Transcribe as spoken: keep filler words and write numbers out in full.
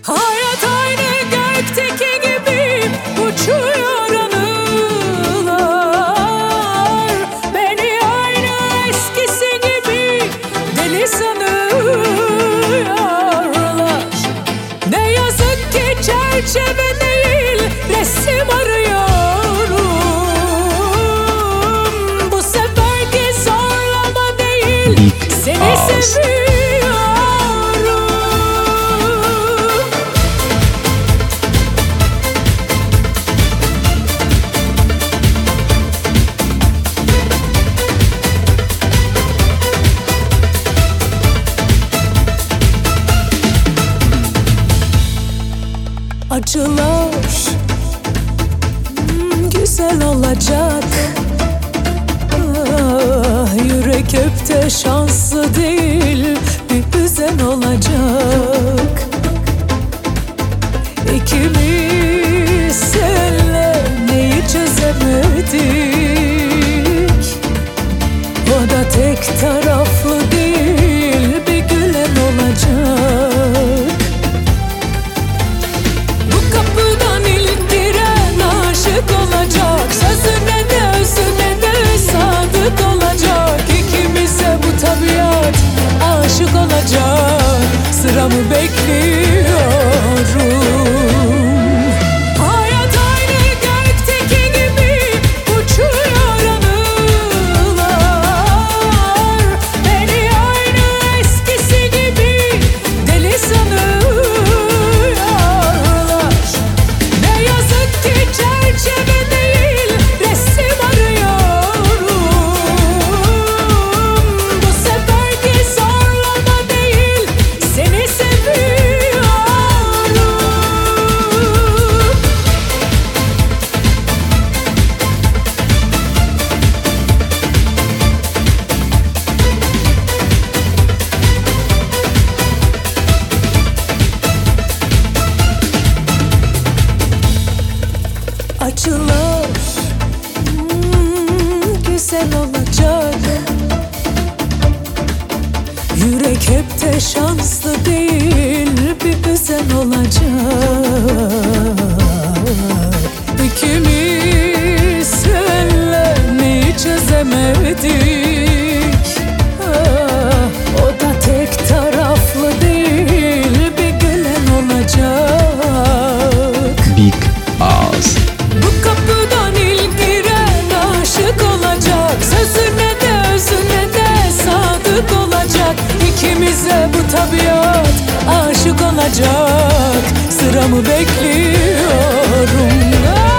Hayat aynı gökteki gibi uçuyor anılar. Beni aynı eskisi gibi deli sanıyorlar. Ne yazık ki çerçeve değil resim arıyorum. Bu seferki zorlama değil, seni seviyorum. Acılar hmm, güzel olacak. Ah, yürek hep de şanslı değil, bir hüzün olacak. İkimiz senle neyi çözemedik? O da tek taraflı değil, bir gülen olacak. Olacak, sözüne de özüne de sadık olacak. İkimize bu tabiat aşık olacak. Sıramı bekliyorum. Hayat aynı gökteki gibi uçuyor anılar. Beni aynı eskisi gibi deli sanıyorlar. Ne yazık ki çerçeve değil resim arıyorum. Bu seferki zorlama değil, seni seviyorum. Acılar hmm, güzel olacak. Yürek hep de şanslı değil, bir hüzün olacak. İkimiz senle neyi çözemedik? Ah, o da tek taraflı değil, bir gülen olacak. Big Oz. Bu kapıdan ilk giren aşık olacak. Sözüne de özüne de sadık olacak. İkimize bu tabiat aşık olacak. Sıramı bekliyorum.